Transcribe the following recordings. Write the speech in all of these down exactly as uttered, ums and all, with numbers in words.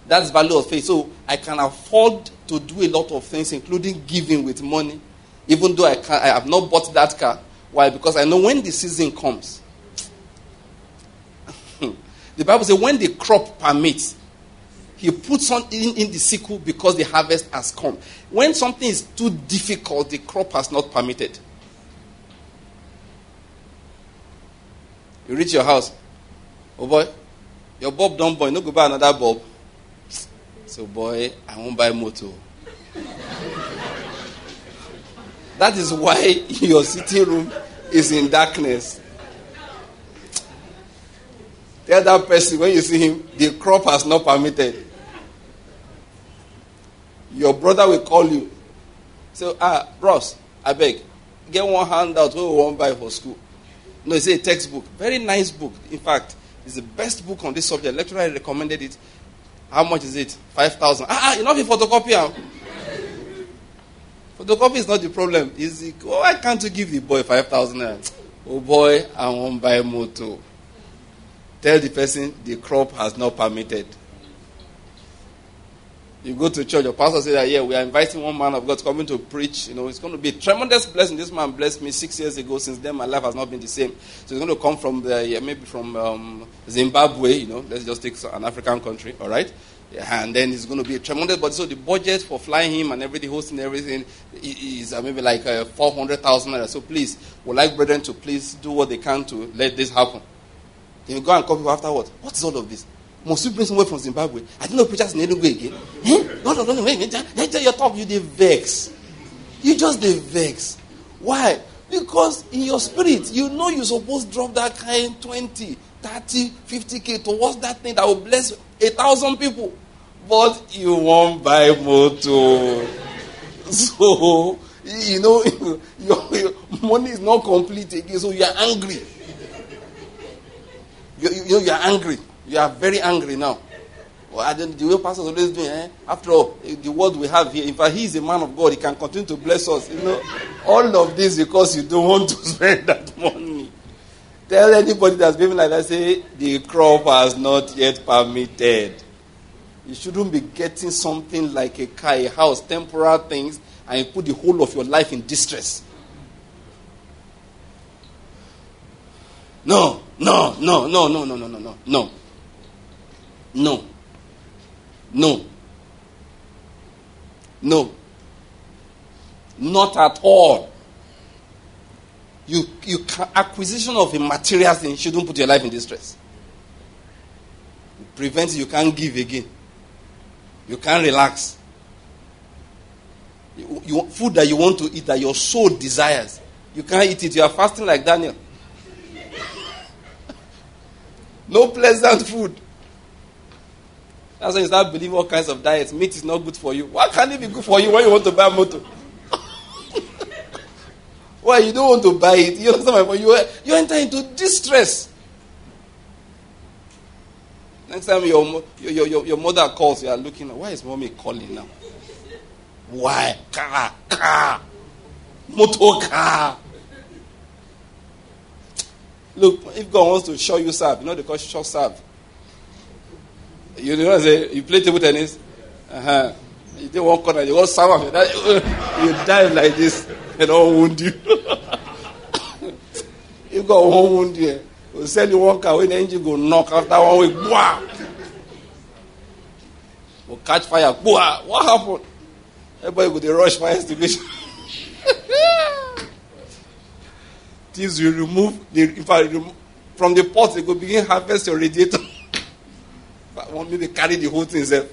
That's value of faith. So I can afford to do a lot of things, including giving with money, even though I can I have not bought that car. Why? Because I know when the season comes. The Bible says when the crop permits, he puts on in, in the sickle because the harvest has come. When something is too difficult, the crop has not permitted. You reach your house. Oh boy, your bulb don't boy. No go buy another bulb. So boy, I won't buy motor. That is why your sitting room is in darkness. Tell that person when you see him, the crop has not permitted. Your brother will call you. Say, ah, bros, I beg, get one handout what we won't buy for school. No, it's a textbook. Very nice book. In fact, it's the best book on this subject. Lecturer recommended it. How much is it? five thousand. Ah, you know if you photocopy. Photocopy is not the problem. Is it, why can't you give the boy five thousand? Oh boy, I won't buy motor. Tell the person the crop has not permitted. You go to church, your pastor says that, yeah, we are inviting one man of God to come in to preach. You know, it's going to be a tremendous blessing. This man blessed me six years ago. Since then, my life has not been the same. So he's going to come from the, yeah, maybe from um, Zimbabwe, you know. Let's just take an African country, all right? Yeah, and then it's going to be a tremendous, but so the budget for flying him and everything, hosting everything, is uh, maybe like uh, four hundred thousand. So please, we'd like brethren to please do what they can to let this happen. Then you go and call people afterwards. What is all of this? Must you bring someone from Zimbabwe? I didn't know preachers in Enugu again. Eh? No, no, no, no, wait, let tell your talk, you they vex. You just they vex. Why? Because in your spirit, you know you're supposed to drop that kind twenty, thirty, fifty K towards that thing that will bless a thousand people. But you won't buy motor. So, you know, your, your money is not complete again, so you are angry. You, you, you know, you are angry. You are very angry now. Well, I don't, the way pastors always do, eh? After all, the word we have here, in fact, he is a man of God. He can continue to bless us. You know, all of this because you don't want to spend that money. Tell anybody that's behaving like that, say, the crop has not yet permitted. You shouldn't be getting something like a car, a house, temporal things, and you put the whole of your life in distress. No, no, no, no, no, no, no, no, no, no. No. No. No. Not at all. You, you can, acquisition of a material thing shouldn't put your life in distress. It prevents you can't give again. You can't relax. You, you, food that you want to eat that your soul desires, you can't eat it. You are fasting like Daniel. No pleasant food. That's why you start believing all kinds of diets. Meat is not good for you. Why can't it be good for you when you want to buy a motor? Why you don't want to buy it? You understand my point? You, you enter into distress. Next time your, your, your, your mother calls, you are looking, why is mommy calling now? Why? Car, car, motor car. Look, if God wants to show you serve, you know they call short serve. You know, say, you play table tennis, uh-huh. You take one corner, you go serve, you die like this, they don't wound you. If God won't wound you, we'll sell you one car, when the engine go knock after one week, boah! Will catch fire, boah! What happened? Everybody go to rush fire extinguisher. Thieves will remove, the, in fact, remove, from the pot, they go begin harvest your radiator. Want me to carry the whole thing itself.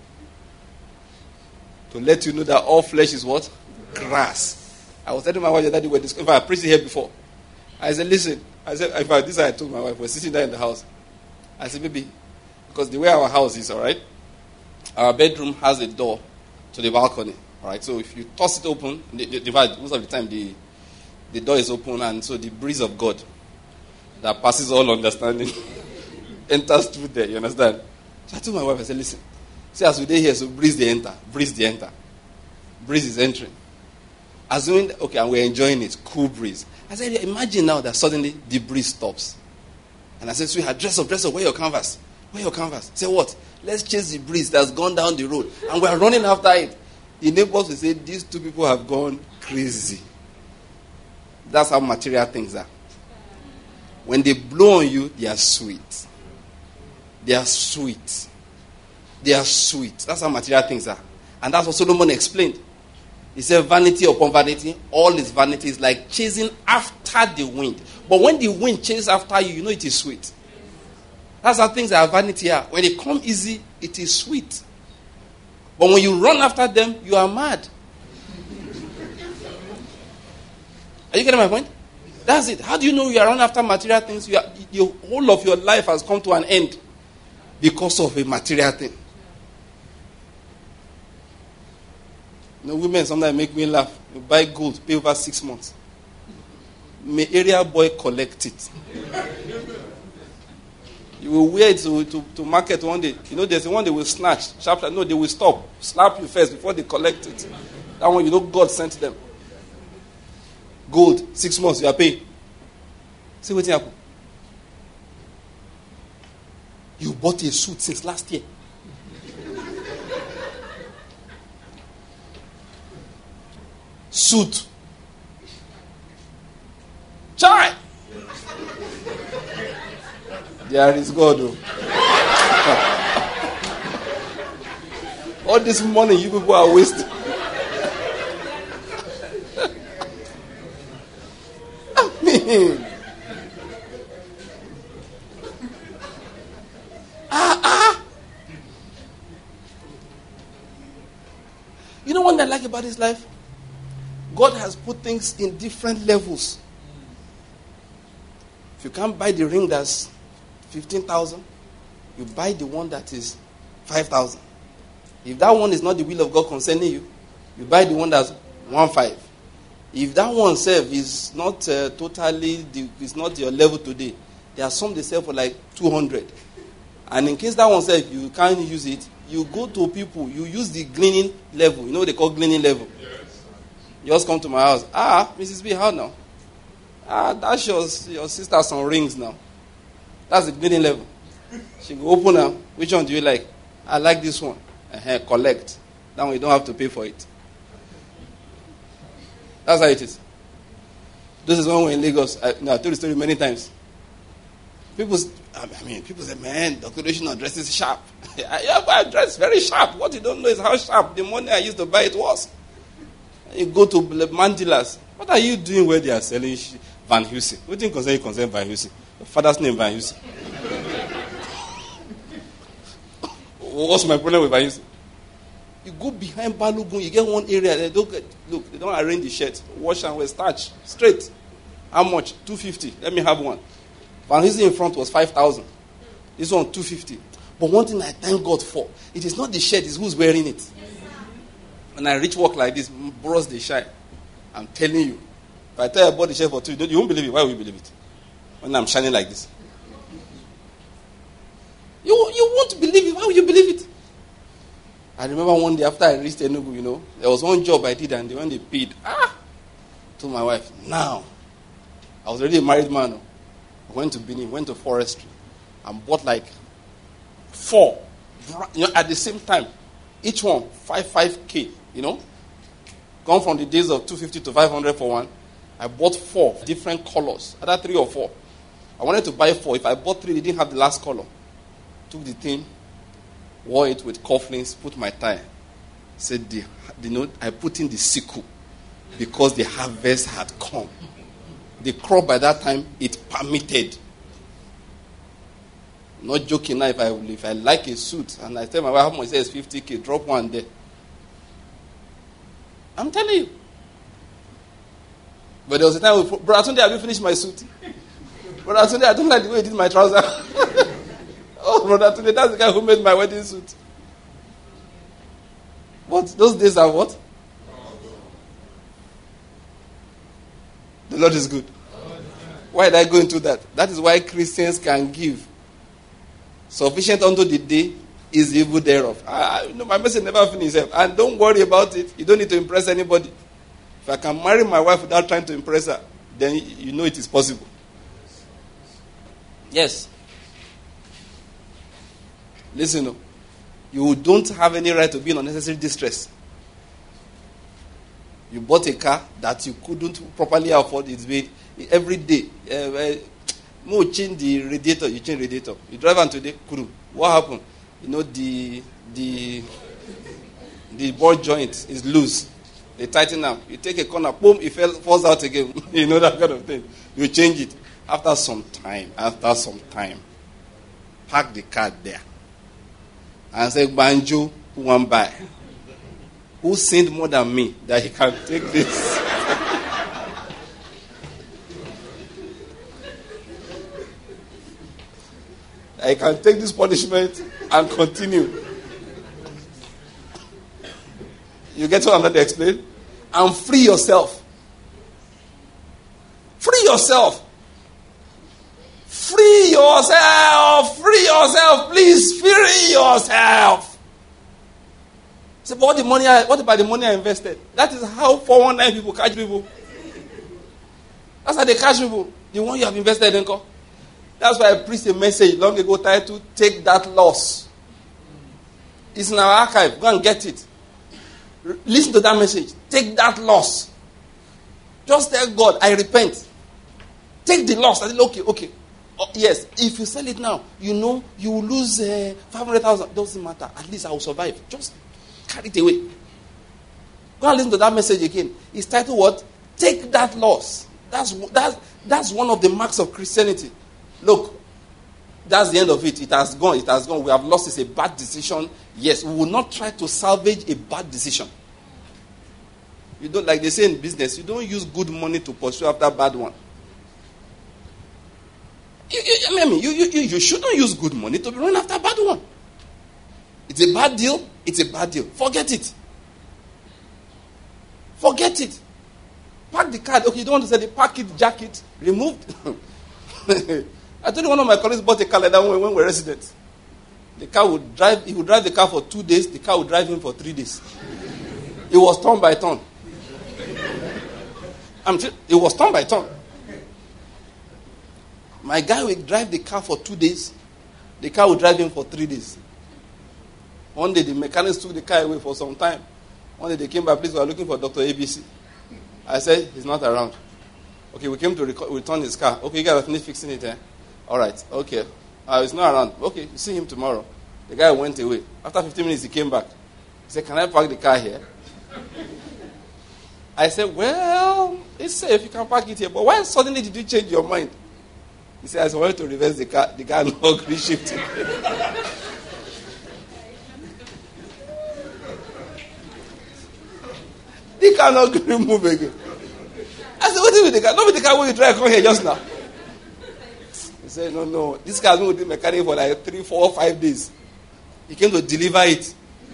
To let you know that all flesh is what? Grass. I was telling my wife that they were discussing. In fact, I preached here before. I said, listen. I said, in fact, this I told my wife. We're sitting there in the house. I said, baby, because the way our house is, all right, our bedroom has a door to the balcony. All right, so if you toss it open, the, the, the, most of the time the, the door is open, and so the breeze of God that passes all understanding enters through there. You understand? So I told my wife, I said, listen, see, as we day here, so breeze the enter, breeze the enter. Breeze is entering. Assuming, okay, and we're enjoying it, cool breeze. I said, imagine now that suddenly the breeze stops. And I said, sweetheart, dress up, dress up, wear your canvas. Wear your canvas. Say what? Let's chase the breeze that's gone down the road. And we are running after it. The neighbors will say, these two people have gone crazy. That's how material things are. When they blow on you, they are sweet. They are sweet. They are sweet. That's how material things are. And that's what Solomon explained. He said, vanity upon vanity, all is vanity. Is like chasing after the wind. But when the wind chases after you, you know it is sweet. That's how things are vanity are. When they come easy, it is sweet. But when you run after them, you are mad. Are you getting my point? That's it. How do you know you are running after material things? You are, the whole of your life has come to an end because of a material thing. You know, women sometimes make me laugh. You buy gold, pay over six months. May area boy collect it. You will wear it to, to, to market one day. You know, there's the one they will snatch. Sharp, no, they will stop. Slap you first before they collect it. That one, you know, God sent them. Gold, six months, you are paying. See what happened? You bought a suit since last year. Suit. Chai! There is God. Oh. All this money you people are wasting. I mean, ah, ah. You know what I like about this life? God has put things in different levels. If you can't buy the ring that's fifteen thousand, you buy the one that is five thousand. If that one is not the will of God concerning you, you buy the one that's one five. If that one self is not uh, totally, the, is not your level today, there are some they sell for like two hundred. And in case that one self, you can't use it, you go to people, you use the gleaning level. You know what they call gleaning level? Yes. You just come to my house. Ah, Missus B, how now? Ah, that's your, your sister some rings now. That's the gleaning level. She go open them. Which one do you like? I like this one. Uh-huh, collect. That one you don't have to pay for it. That's how it is. This is when we're in Lagos. I, no, I told the story many times. People, I mean, people say, man, Doctor Oshino dresses sharp. Yeah, but I dress very sharp. What you don't know is how sharp the money I used to buy it was. You go to Mandilas. What are you doing where they are selling Van Heusen? What do you concern you concern Van Heusen? Your father's name Van Heusen. What's my problem with Van Heusen? You go behind Balogun, you get one area, they don't get, look, they don't arrange the shirt. Wash and wear, starch, straight. How much? two fifty. Let me have one. Van Heusen in front was five thousand. This one, two fifty. But one thing I thank God for, it is not the shirt, it's who's wearing it. When I reach work like this, bros, they shine. I'm telling you. If I tell you I bought the shirt for two, you won't believe it. Why will you believe it? When I'm shining like this. You, you won't believe it. Why will you believe it? I remember one day after I reached Enugu, you know, there was one job I did and when they paid, ah, told my wife, now, I was already a married man. I went to Benin, went to forestry, and bought like four, you know, at the same time. Each one, five, five K, you know. Gone from the days of two fifty to five hundred for one. I bought four different colors, either three or four. I wanted to buy four. If I bought three, they didn't have the last color. Took the thing, wore it with cufflinks, put my tie. Said, the, the note, I put in the sickle because the harvest had come. The crop by that time, it permitted. Not joking now, if I, if I like a suit and I tell my wife how much it says fifty K, drop one there. I'm telling you. But there was a time, with, Brother Tunde, have you finished my suit? Brother Tunde, I don't like the way you did my trouser. Oh, Brother Tunde, that's the guy who made my wedding suit. But those days are what? The Lord is good. Why did I go into that? That is why Christians can give. Sufficient unto the day is the evil thereof. I, you know, my message never finishes. And don't worry about it. You don't need to impress anybody. If I can marry my wife without trying to impress her, then you know it is possible. Yes. Listen, You don't have any right to be in unnecessary distress. You bought a car that you couldn't properly afford. It's been every day. Uh, uh, change the radiator. You change radiator. You drive on today. Kuru. What happened? You know the the the ball joint is loose. They tighten up. You take a corner. Boom! It fell, falls out again. You know that kind of thing. You change it. After some time. After some time. Park the car there. And say, Banjo, who want buy? Who sinned more than me that he can take this? I can take this punishment and continue. You get what I'm trying to explain? And free yourself. Free yourself. Free yourself. Free yourself. Please free yourself. Say, but what the money I, what about the money I invested? That is how four one nine people catch people. That's how they catch people. The one you have invested in. That's why I preached a message long ago titled, Take That Loss. It's in our archive. Go and get it. Listen to that message. Take that loss. Just tell God, I repent. Take the loss. I said, okay, okay. Oh, yes, if you sell it now, you know you will lose uh, five hundred thousand. Doesn't matter. At least I will survive. Just carry it away. Go and listen to that message again. It's titled what? Take that loss. That's, that's, that's one of the marks of Christianity. Look, that's the end of it. It has gone. It has gone. We have lost. It's a bad decision. Yes, we will not try to salvage a bad decision. You don't, like they say in business, you don't use good money to pursue after bad one. You, you, I mean, you, you, you shouldn't use good money to be running after a bad one. It's a bad deal. It's a bad deal. Forget it. Forget it. Pack the card. Okay, you don't want to say the pack it, jack it, removed. I told you one of my colleagues bought a car like that when we were residents. The car would drive, he would drive the car for two days, the car would drive him for three days. It was turn by turn. I'm it was turn by turn. My guy would drive the car for two days, the car would drive him for three days. One day the mechanics took the car away for some time. One day they came back, please, we are looking for Doctor A B C. I said, he's not around. Okay, we came to rec- return his car. Okay, you guys are finished fixing it, eh? All right, okay. Uh, he's not around. Okay, you see him tomorrow. The guy went away. After fifteen minutes, he came back. He said, can I park the car here? I said, well, it's safe. You can park it here. But why suddenly did you change your mind? He said, I wanted to reverse the car. The car not reshifted. The car not remove again. I said, what is with the car? Not with the car when you drive come here just now. He said, no, no. This car has been with the mechanic for like three, four, five days. He came to deliver it.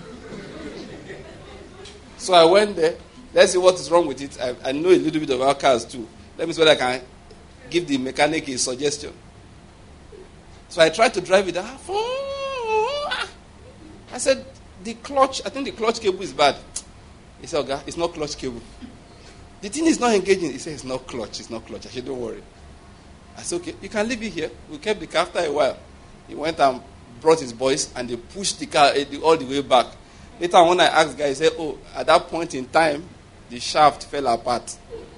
So I went there. Let's see what is wrong with it. I, I know a little bit about cars too. Let me see whether I can give the mechanic a suggestion. So I tried to drive it. I said, the clutch, I think the clutch cable is bad. He said, okay, it's not clutch cable. The thing is not engaging. He said, it's not clutch, it's not clutch. I said, don't worry. I said, okay, you can leave it here. We kept the car. After a while, he went and brought his boys, and they pushed the car all the way back. Later, when I asked the guy, he said, oh, at that point in time, the shaft fell apart.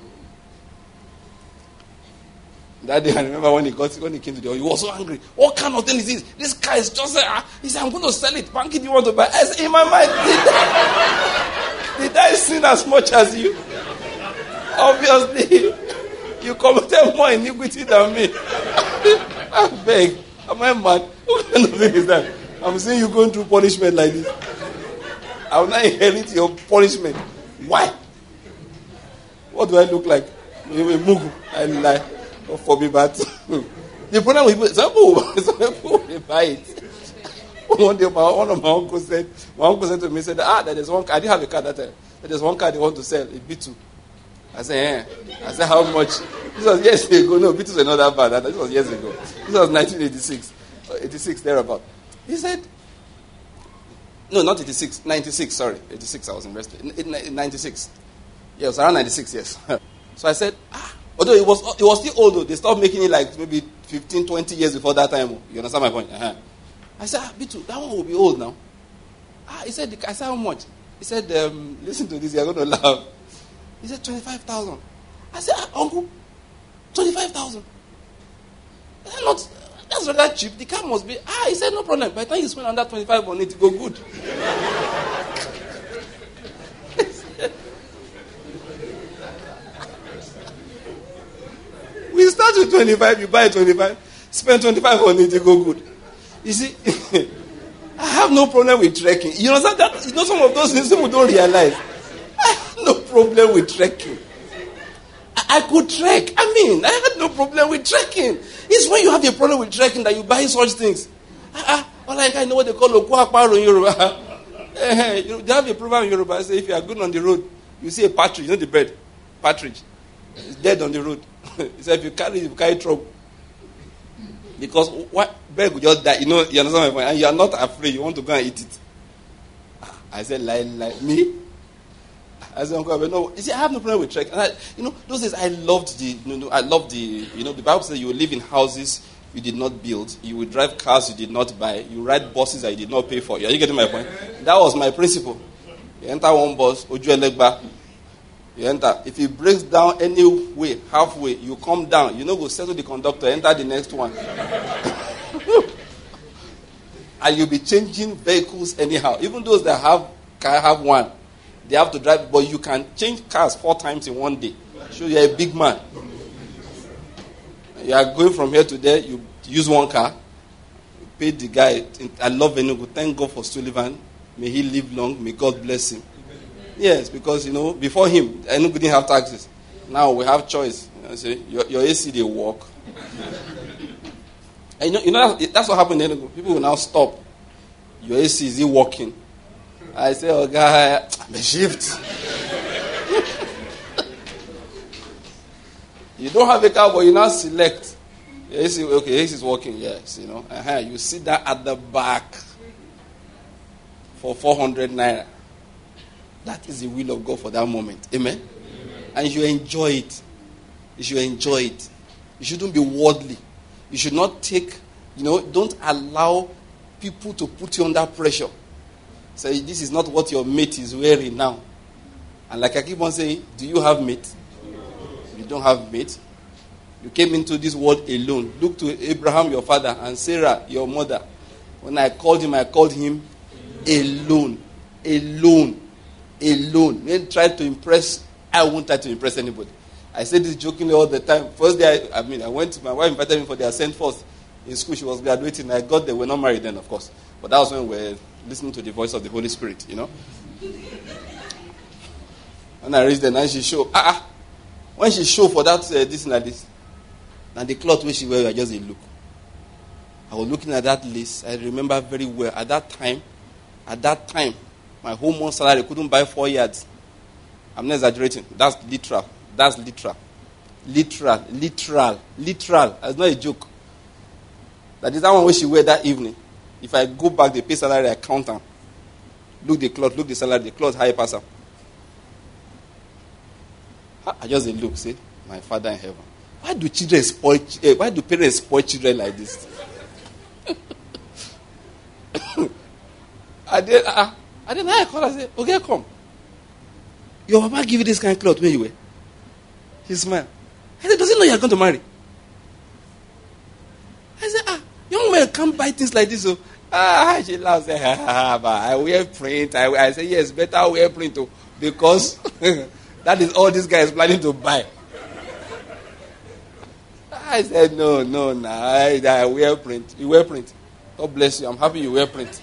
That day, I remember when he got when he came to the house, he was so angry. What kind of thing is this? This car is just, uh, he said, I'm going to sell it. Banky, do you want to buy? I said, in my mind, did I, did I sin as much as you? Obviously, you committed more iniquity than me. I beg. Am I mad? What kind of thing is that? I'm saying you're going through punishment like this. I will not inherit your punishment. Why? What do I look like? A mugu. I lie. Don't for me, but the problem with some people, some people they buy it. One day, my, one of my uncles said, my uncle said to me, said, ah, there is one car. I didn't have a car that time. There is one car they want to sell, a B two. I said, eh. I said, how much? This was years ago. No, B twos were not that bad. This was years ago. This was nineteen eighty-six. eighty-six, thereabout. He said, no, not eighty-six, ninety-six, sorry. eighty-six, I was invested. In ninety-six. Yeah, it was around ninety-six, yes. So I said, ah, although it was it was still old, though. They stopped making it like maybe fifteen, twenty years before that time. You understand my point? Uh-huh. I said, ah, B two, that one will be old now. Ah, he said, I said, how much? He said, um, listen to this, you're going to laugh. He said, twenty-five thousand. I said, ah, uncle, twenty-five thousand. That's not, that's not that cheap. The car must be, ah, he said, no problem. By the time you spend under twenty-five on it, it go good. We start with twenty-five, you buy twenty-five, spend twenty-five on it, it go good. You see, I have no problem with trekking. You know, that, you know some of those things people don't realize. I have no problem with trekking. I, I could trek. I mean, I had no problem with trekking. It's when you have a problem with trekking that you buy such things. Ah, uh, uh, like I know what they call Okuakparo in Yoruba. They have a proverb in Yoruba. Say if you are good on the road, you see a partridge, you know the bird, partridge. It's dead on the road. He said, if you carry, you carry trouble. Because what bird will just die. You know, you understand my point? And you are not afraid. You want to go and eat it. I said, like, like me. I said, Uncle, no. You see, I have no problem with trekking. And I, you know, those days I loved the. You know, I loved the. You know, the Bible says you will live in houses you did not build. You will drive cars you did not buy. You ride buses that you did not pay for. Are you getting my point? That was my principle. You enter one bus, Oju Elegba. You enter. If it breaks down any way, halfway, you come down. You know, go settle the conductor, enter the next one. And you'll be changing vehicles anyhow. Even those that have car have one, they have to drive. But you can change cars four times in one day. So you're a big man. You are going from here to there, you use one car. You pay the guy. I love Enugu. Thank God for Sullivan. May he live long. May God bless him. Yes, because, you know, before him, Enugu didn't have taxes. Now we have choice. You know, say, your, your A C, they walk. And you know, you know that's what happened in Enugu. People will now stop. Your A C, is he walking? I say, oh, guy, I'm a shift. You don't have a car, but you now select. Your A C, okay, A C is working, yes, you know. Uh-huh. You sit there at the back for four hundred naira. That is the will of God for that moment. Amen? Amen? And you enjoy it. You should enjoy it. You shouldn't be worldly. You should not take, you know, don't allow people to put you under pressure. Say, this is not what your mate is wearing now. And like I keep on saying, do you have mate? You don't have mate. You came into this world alone. Look to Abraham, your father, and Sarah, your mother. When I called him, I called him alone. Alone. Alone. When try to impress, I won't try to impress anybody. I say this jokingly all the time. First day, I, I mean, I went to my wife invited me for their send forth in school. She was graduating. I got there. We're not married then, of course. But that was when we were listening to the voice of the Holy Spirit, you know. And I reached there, and she showed. Ah, ah. When she showed for that, uh, this and like this, and the cloth which she wear, I just a look. I was looking at that list. I remember very well. At that time, at that time, my whole month salary couldn't buy four yards. I'm not exaggerating. That's literal. That's literal. Literal. Literal. Literal. That's not a joke. That is that one which she wear that evening. If I go back, the pay salary, I count them. Look the cloth, look the salary, the cloth high passer. I just look, say, my Father in heaven. Why do children spoil? Uh, why do parents spoil children like this? I did. Uh, I didn't. I call. I said, "Okay, come. Your mama give you this kind of cloth when you wear." He smiled. I said, "Does he know you are going to marry?" I said, "Ah, young men can't buy things like this." So, ah, she laughs. Ah, but I wear print. I, I say, "Yes, better wear print too, because that is all this guy is planning to buy." I said, no, no, no. I, I wear print. You wear print. God bless you. I'm happy you wear print.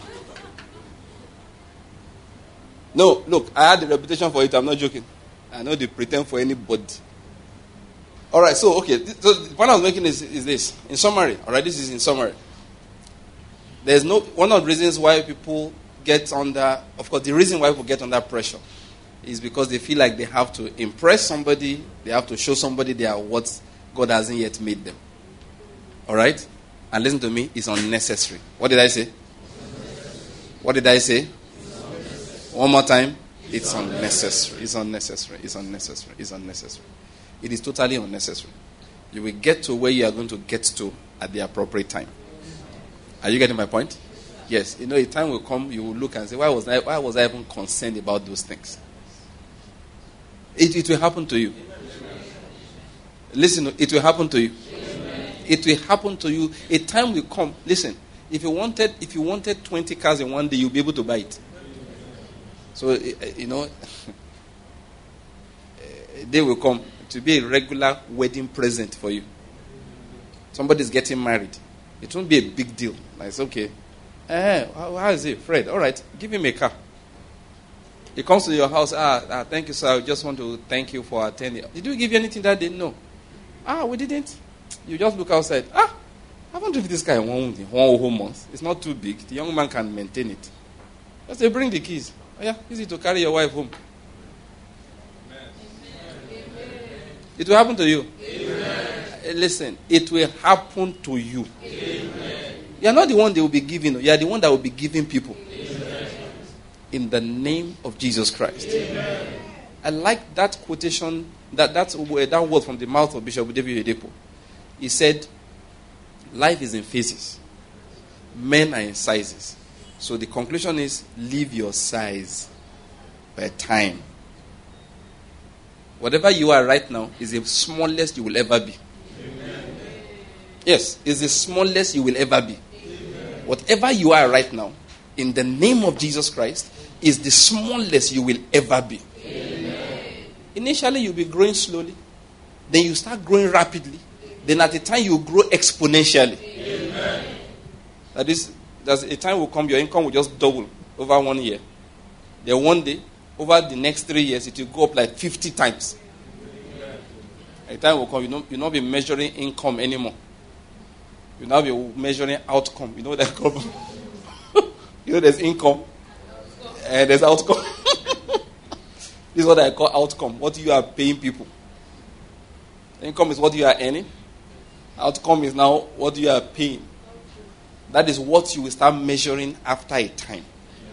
No, look, I had the reputation for it. I'm not joking. I know they pretend for anybody. All right, so, okay. So the point I was making is, is this. In summary, all right, this is in summary. There's no, one of the reasons why people get under, of course, the reason why people get under pressure is because they feel like they have to impress somebody. They have to show somebody they are what God hasn't yet made them. All right? And listen to me, it's unnecessary. What did I say? What did I say? One more time. It's unnecessary. It's unnecessary. It's unnecessary. It's unnecessary. It is totally unnecessary. You will get to where you are going to get to at the appropriate time. Are you getting my point? Yes, you know, a time will come, you will look and say, why was I, why was I even concerned about those things? It, it will happen to you. Listen, it will happen to you. It will happen to you. A time will come. Listen, if you wanted, if you wanted twenty cars in one day, you'll be able to buy it. So, you know, a day will come to be a regular wedding present for you. Somebody's getting married. It won't be a big deal. Like, it's okay. Eh, how, how is it? Fred, all right, give him a car. He comes to your house. Ah, ah, thank you, sir. I just want to thank you for attending. Did we give you anything that day? No. Ah, we didn't. You just look outside. Ah, I haven't driven this car in one, one whole month. It's not too big. The young man can maintain it. Just say, bring the keys. Oh, yeah, easy to carry your wife home. Amen. It will happen to you. Amen. Listen, it will happen to you. Amen. You are not the one they will be giving. You are the one that will be giving people. Amen. In the name of Jesus Christ. Amen. I like that quotation, that, that, that word from the mouth of Bishop David Oyedepo. He said, life is in phases. Men are in sizes. So the conclusion is, live your size by time. Whatever you are right now is the smallest you will ever be. Amen. Yes, is the smallest you will ever be. Amen. Whatever you are right now, in the name of Jesus Christ, is the smallest you will ever be. Amen. Initially, you'll be growing slowly. Then you start growing rapidly. Then at the time, you grow exponentially. Amen. That is, there's a time will come, your income will just double over one year. Then one day, over the next three years, it will go up like fifty times. Amen. A time will come, you know, you'll not be measuring income anymore. You'll now be measuring outcome. You know that come? You know there's income and there's outcome. This is what I call outcome. What you are paying people. Income is what you are earning. Outcome is now what you are paying. That is what you will start measuring after a time.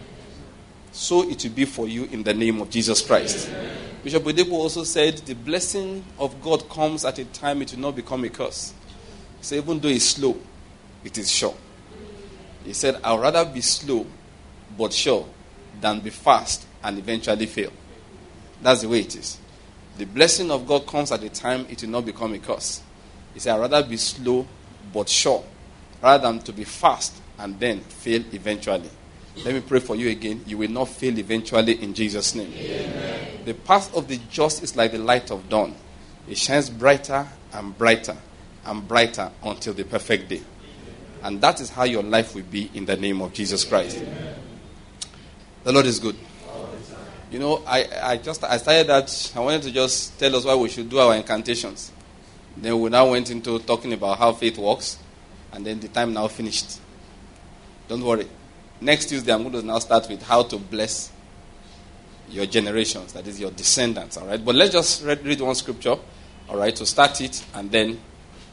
So it will be for you in the name of Jesus Christ. Amen. Bishop Oyedepo also said, the blessing of God comes at a time it will not become a curse. He said, even though it's slow, it is sure. He said, I'd rather be slow but sure than be fast and eventually fail. That's the way it is. The blessing of God comes at a time it will not become a curse. He said, I'd rather be slow but sure rather than to be fast and then fail eventually. Let me pray for you again. You will not fail eventually in Jesus' name. Amen. The path of the just is like the light of dawn. It shines brighter and brighter and brighter until the perfect day. And that is how your life will be in the name of Jesus Christ. Amen. The Lord is good. You know, I, I just I started that. I wanted to just tell us why we should do our incantations. Then we now went into talking about how faith works. And then the time now finished. Don't worry. Next Tuesday, I'm going to now start with how to bless your generations. That is your descendants. All right. But let's just read, read one scripture. All right. To start it. And then.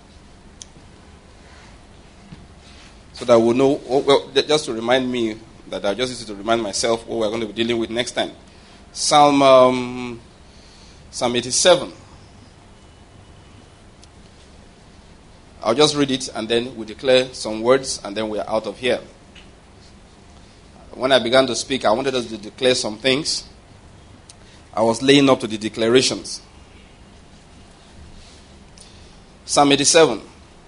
So that we'll know. Well, just to remind me. That I just need to remind myself what we're going to be dealing with next time. Psalm, um, Psalm eighty-seven. I'll just read it and then we declare some words and then we're out of here. When I began to speak, I wanted us to declare some things. I was laying up to the declarations. Psalm eighty-seven.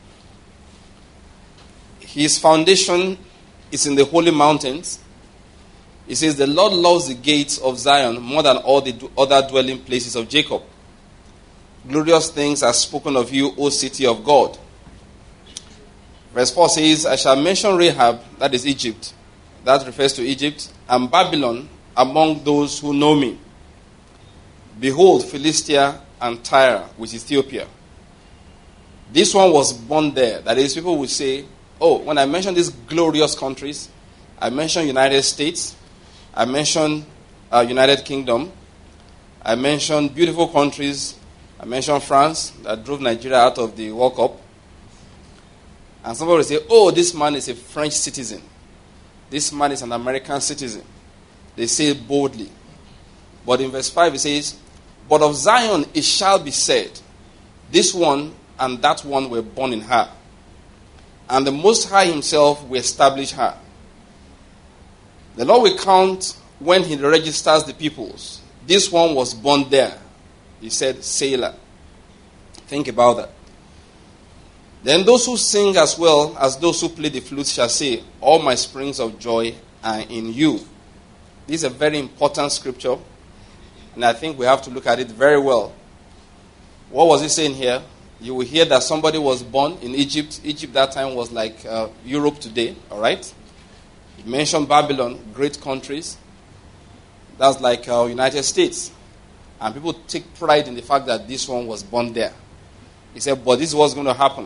His foundation is in the holy mountains. It says, the Lord loves the gates of Zion more than all the other dwelling places of Jacob. Glorious things are spoken of you, O city of God. Verse four says, I shall mention Rahab, that is Egypt. That refers to Egypt. And Babylon among those who know me. Behold, Philistia and Tyre with Ethiopia. This one was born there. That is, people will say, oh, when I mention these glorious countries, I mention United States, I mention uh, United Kingdom, I mention beautiful countries, I mention France that drove Nigeria out of the World Cup. And somebody will say, oh, this man is a French citizen. This man is an American citizen. They say it boldly. But in verse five it says, but of Zion it shall be said, this one and that one were born in her. And the Most High himself will establish her. The Lord will count when he registers the peoples. This one was born there. He said, Sailor. Think about that. Then those who sing as well as those who play the flute shall say, all my springs of joy are in you. This is a very important scripture, and I think we have to look at it very well. What was he saying here? You will hear that somebody was born in Egypt. Egypt that time was like uh, Europe today, all right? He mentioned Babylon, great countries. That's like uh, United States. And people take pride in the fact that this one was born there. He said, but this is what's going to happen.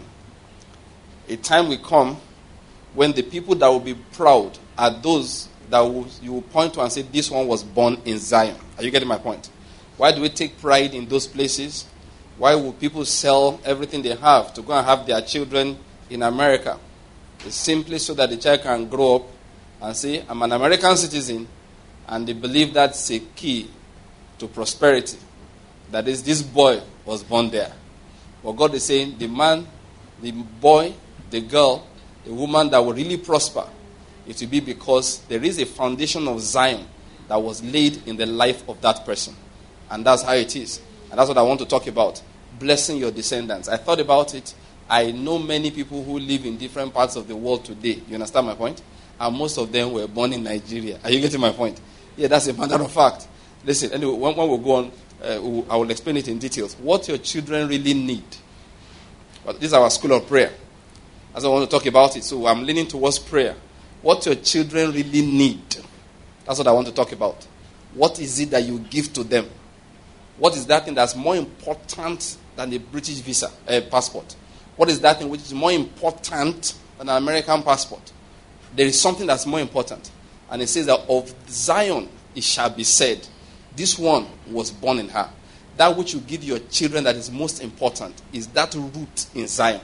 A time will come when the people that will be proud are those that will, you will point to and say, this one was born in Zion. Are you getting my point? Why do we take pride in those places? Why will people sell everything they have to go and have their children in America? It's simply so that the child can grow up and say, I'm an American citizen, and they believe that's a key to prosperity. That is, this boy was born there. But God is saying, the man, the boy, the girl, the woman that will really prosper, it will be because there is a foundation of Zion that was laid in the life of that person. And that's how it is. And that's what I want to talk about. Blessing your descendants. I thought about it. I know many people who live in different parts of the world today. You understand my point? And most of them were born in Nigeria. Are you getting my point? Yeah, that's a matter of fact. Listen, anyway, when, when we go on, uh, we'll, I will explain it in details. What your children really need. But this is our school of prayer. As I want to talk about it, so I'm leaning towards prayer. What your children really need. That's what I want to talk about. What is it that you give to them? What is that thing that's more important than the British visa, uh, passport? What is that thing which is more important than an American passport? There is something that's more important. And it says that of Zion it shall be said, this one was born in her. That which you give your children that is most important is that root in Zion.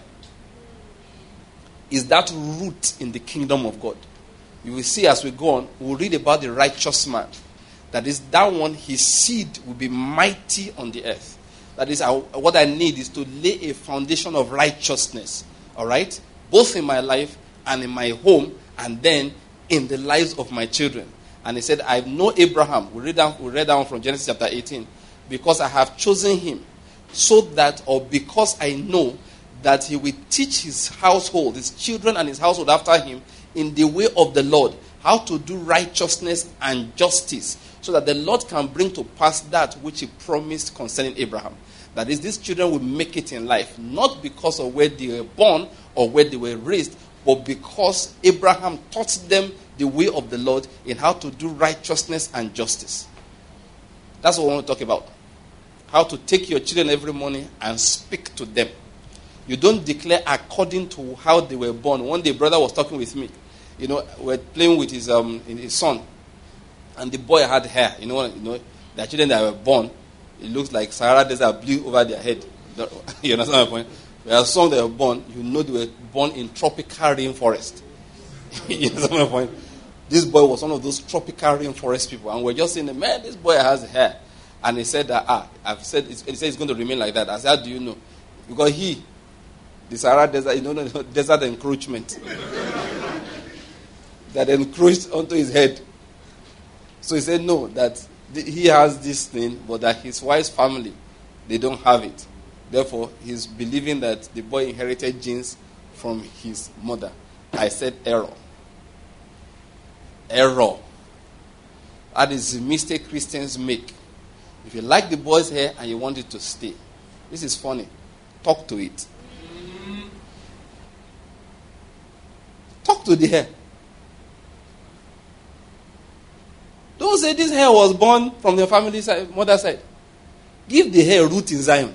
Is that root in the kingdom of God. You will see as we go on, we'll read about the righteous man. That is, that one, his seed will be mighty on the earth. That is, I, what I need is to lay a foundation of righteousness. All right? Both in my life and in my home, and then in the lives of my children. And he said, I know Abraham. We read down, we read down from Genesis chapter eighteen. Because I have chosen him, so that, or because I know that he will teach his household, his children and his household after him, in the way of the Lord, how to do righteousness and justice, so that the Lord can bring to pass that which he promised concerning Abraham. That is, these children will make it in life, not because of where they were born or where they were raised, but because Abraham taught them the way of the Lord in how to do righteousness and justice. That's what we want to talk about. How to take your children every morning and speak to them. You don't declare according to how they were born. One day, brother was talking with me. You know, we're playing with his um his son, and the boy had hair. You know, you know, the children that were born, it looks like Sahara Desert blew over their head. You understand my point? Whereas some that were born, you know, they were born in tropical rainforest. You understand my point? This boy was one of those tropical rainforest people, and we're just saying, man, this boy has hair. And he said that, ah, I've said, he said it's going to remain like that. I said, how do you know? Because he, the Sahara Desert, you know, desert encroachment that encroached onto his head. So he said, no, that the, he has this thing, but that his wife's family, they don't have it. Therefore, he's believing that the boy inherited genes from his mother. I said, error. Error. That is the mistake Christians make. If you like the boy's hair and you want it to stay, this is funny. Talk to it. Talk to the hair. Don't say this hair was born from the family side, mother side. Give the hair root in Zion.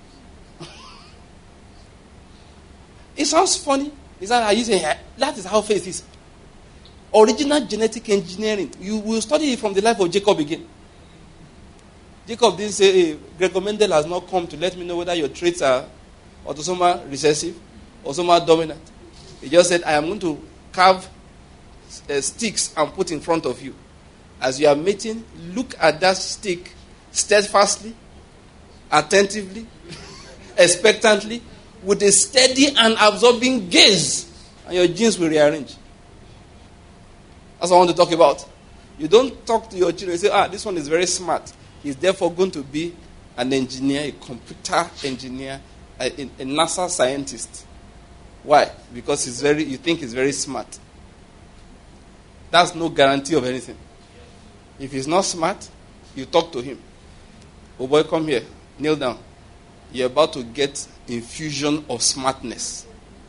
It sounds funny. Is that how you say hair? That is how faith is. Original genetic engineering. You will study it from the life of Jacob again. Jacob didn't say, hey, Gregor Mendel has not come to let me know whether your traits are autosomal recessive, autosomal dominant. He just said, I am going to carve uh, sticks and put in front of you. As you are mating, look at that stick steadfastly, attentively, expectantly, with a steady and absorbing gaze, and your genes will rearrange. That's what I want to talk about. You don't talk to your children and say, ah, this one is very smart. He's therefore going to be an engineer, a computer engineer, a, a NASA scientist. Why? Because he's very, you think he's very smart. That's no guarantee of anything. If he's not smart, you talk to him. Oh boy, come here. Kneel down. You're about to get infusion of smartness.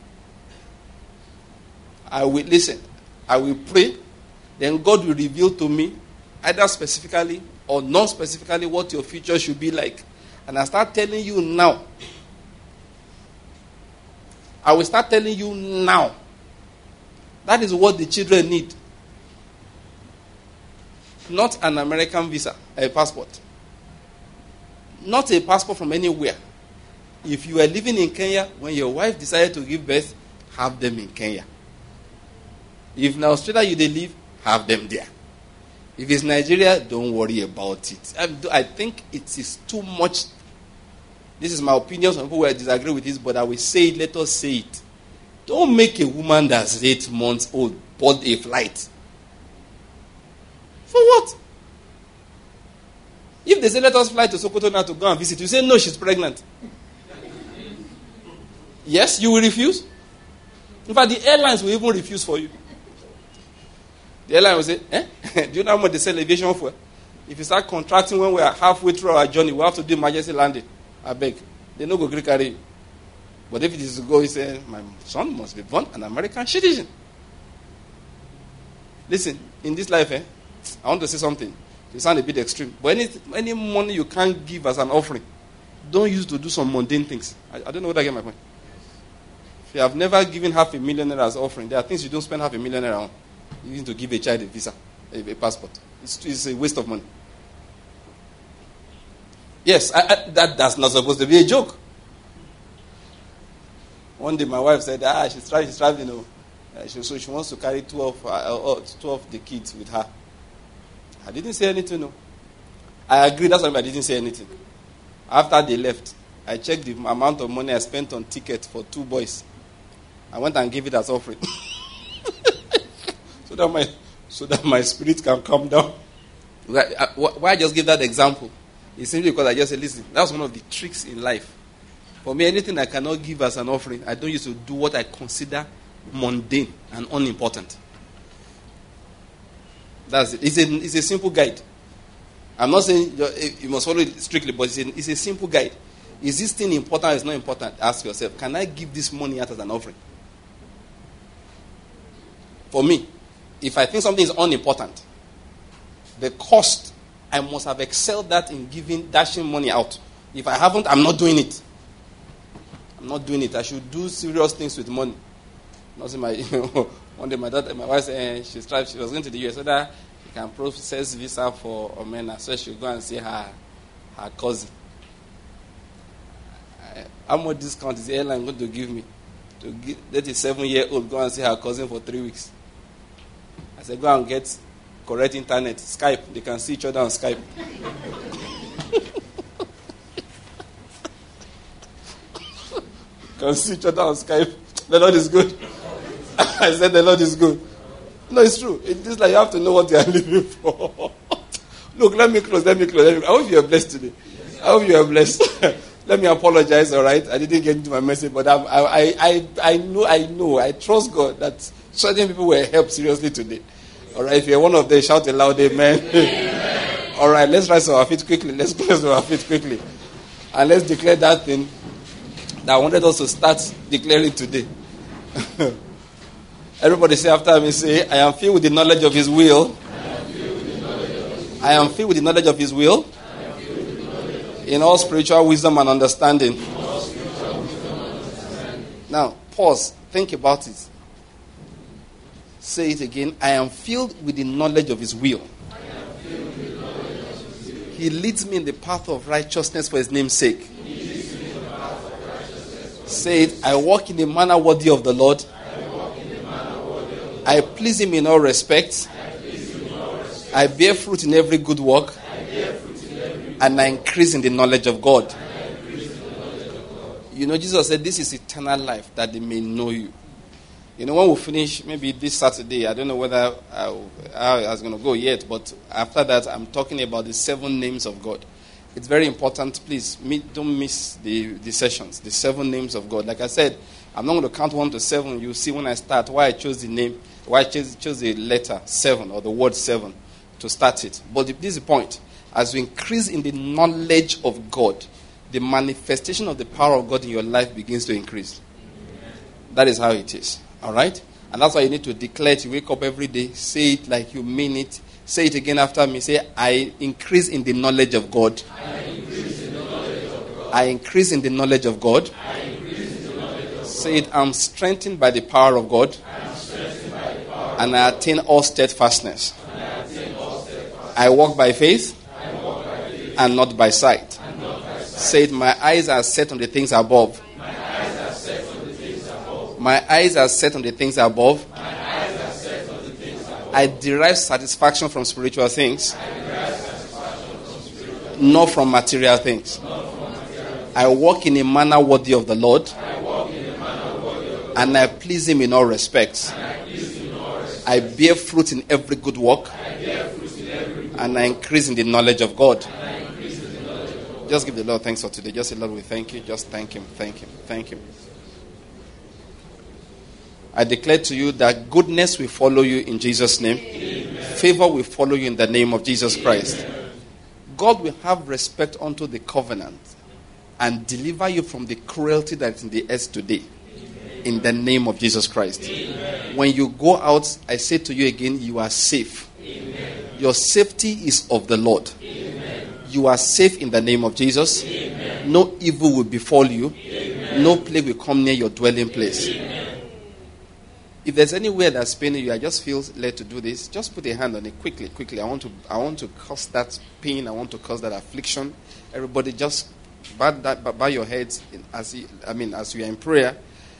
I will listen. I will pray. Then God will reveal to me, either specifically or non-specifically, what your future should be like. And I start telling you now. I will start telling you now. That is what the children need. Not an American visa, a passport. Not a passport from anywhere. If you are living in Kenya, when your wife decided to give birth, have them in Kenya. If in Australia you they live, have them there. If it's Nigeria, don't worry about it. I, I think it is too much. This is my opinion. Some people will disagree with this, but I will say it. Let us say it. Don't make a woman that's eight months old board a flight. For what? If they say, let us fly to Sokoto now to go and visit, you say, no, she's pregnant. Yes, you will refuse. In fact, the airlines will even refuse for you. The airline will say, eh? Do you know how much they sell aviation for? If you start contracting when we are halfway through our journey, we have to do emergency landing. I beg. They no go Greek carry you. But if it is to go, you say, my son must be born an American citizen. Listen, in this life, eh, I want to say something. It sounds a bit extreme. But any, any money you can't give as an offering, don't use to do some mundane things. I, I don't know whether I get my point. If you have never given half a million naira as offering, there are things you don't spend half a million naira on. You need to give a child a visa, a, a passport. It's, it's a waste of money. Yes, I, I, that, that's not supposed to be a joke. One day my wife said, ah, she's, tra- she's traveling. You know. uh, she, so she wants to carry twelve, uh, twelve of the kids with her. I didn't say anything, no. I agree, that's why I didn't say anything. After they left, I checked the amount of money I spent on tickets for two boys. I went and gave it as offering. so that my so that my spirit can calm down. Why I just give that example? It's simply because I just said, listen, that's one of the tricks in life. For me, anything I cannot give as an offering, I don't used to do what I consider mundane and unimportant. That's it. It's a, it's a simple guide. I'm not saying you must follow it strictly, but it's a, it's a simple guide. Is this thing important or is not important? Ask yourself, can I give this money out as an offering? For me, if I think something is unimportant, the cost, I must have excelled that in giving, dashing money out. If I haven't, I'm not doing it. I'm not doing it. I should do serious things with money. Not in my, you know, one day my daughter, my wife said, she tried, she was going to the U S, so that she can process visa for Omena, so she'll go and see her, her cousin. How much discount is the airline going to give me to get, let a seven-year-old go and see her cousin for three weeks? I said, go and get correct internet, Skype. They can see each other on Skype. Can see each other on Skype. The Lord is good. I said, the Lord is good. No, it's true. It is like you have to know what you are living for. Look, let me close, let me close. Let me, I hope you are blessed today. I hope you are blessed. Let me apologize, all right? I didn't get into my message, but I, I, I, I know, I know, I trust God that certain people were helped seriously today. All right, if you're one of them, shout aloud, amen. Amen. All right, let's rise to our feet quickly. Let's rise to our feet quickly. And let's declare that thing that I wanted us to start declaring today. Everybody say after me, say, I am filled with the knowledge of His will. I am filled with the knowledge of His will. In all spiritual wisdom and understanding. Now, pause. Think about it. Say it again. I am filled with the knowledge of His will. He leads me in the path of righteousness for His name's sake. Say it. I walk in a manner worthy of the Lord. I please Him in all respects. I bear fruit in every good work. And I increase in the knowledge of God. You know, Jesus said, this is eternal life, that they may know you. You know, when we finish, maybe this Saturday, I don't know whether I, I was going to go yet, but after that, I'm talking about the seven names of God. It's very important. Please, don't miss the, the sessions, the seven names of God. Like I said, I'm not going to count one to seven. You'll see when I start why I chose the name, why I chose, chose the letter seven or the word seven to start it. But this is the point. As you increase in the knowledge of God, the manifestation of the power of God in your life begins to increase. That is how it is. All right? And that's why you need to declare it. You wake up every day, say it like you mean it. Say it again after me. Say, I increase in the knowledge of God. I increase in the knowledge of God. I increase in the knowledge of God. I increase in the knowledge of God. Say it, I'm strengthened by the power of God. I am strengthened by the power of And I attain all steadfastness. And I attain all steadfastness. I walk by faith. I walk by faith. And not by sight. And not by sight. Say it, my eyes are set on the things above. My eyes are set on the things above. My eyes are set on the things above. My eyes are set on the things above. I derive satisfaction from spiritual things. I derive satisfaction from spiritual Not from material things. not from material. I walk in a manner worthy of the Lord. I walk in a manner worthy of the And I please him in all respects. and I please you in all respects. I bear fruit in every good work. I bear fruit in every good And I increase in the knowledge of God. and I increase in the knowledge of God. Just give the Lord thanks for today. Just say, Lord, we thank you. Just thank him, thank him, thank him. I declare to you that goodness will follow you in Jesus' name. Amen. Favor will follow you in the name of Jesus Christ. Amen. God will have respect unto the covenant and deliver you from the cruelty that is in the earth today. Amen. In the name of Jesus Christ. Amen. When you go out, I say to you again, you are safe. Amen. Your safety is of the Lord. Amen. You are safe in the name of Jesus. Amen. No evil will befall you. Amen. No plague will come near your dwelling place. Amen. If there's anywhere that's paining you, I just feel led to do this. Just put a hand on it quickly, quickly. I want to, I want to cause that pain. I want to cause that affliction. Everybody, just bow, that, bow your heads in, as you, I mean, as you are in prayer.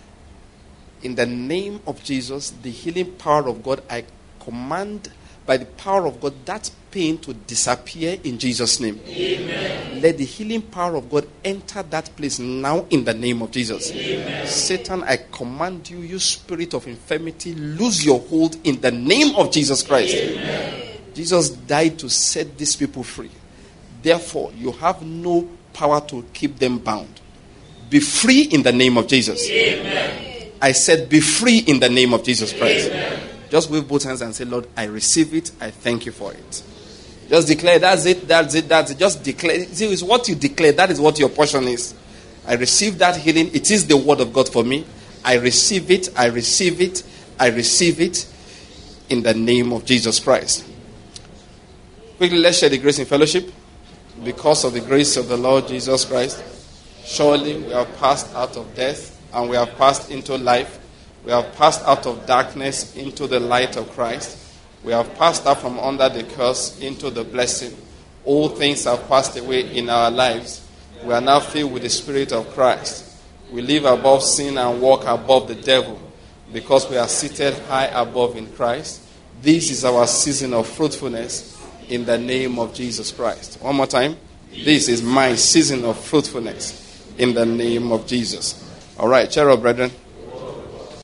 In the name of Jesus, the healing power of God, I command by the power of God that pain to disappear in Jesus' name. Amen. Let the healing power of God enter that place now in the name of Jesus. Amen. Satan, I command you, you spirit of infirmity, lose your hold in the name of Jesus Christ. Amen. Jesus died to set these people free. Therefore, you have no power to keep them bound. Be free in the name of Jesus. Amen. I said be free in the name of Jesus Christ. Amen. Just wave both hands and say, Lord, I receive it. I thank you for it. Just declare, that's it, that's it, that's it. Just declare. See, it's what you declare. That is what your portion is. I receive that healing. It is the word of God for me. I receive it. I receive it. I receive it in the name of Jesus Christ. Quickly, let's share the grace in fellowship. Because of the grace of the Lord Jesus Christ, surely we have passed out of death and we have passed into life. We have passed out of darkness into the light of Christ. We have passed out from under the curse into the blessing. All things have passed away in our lives. We are now filled with the Spirit of Christ. We live above sin and walk above the devil because we are seated high above in Christ. This is our season of fruitfulness in the name of Jesus Christ. One more time. This is my season of fruitfulness in the name of Jesus. All right, cheer up, brethren.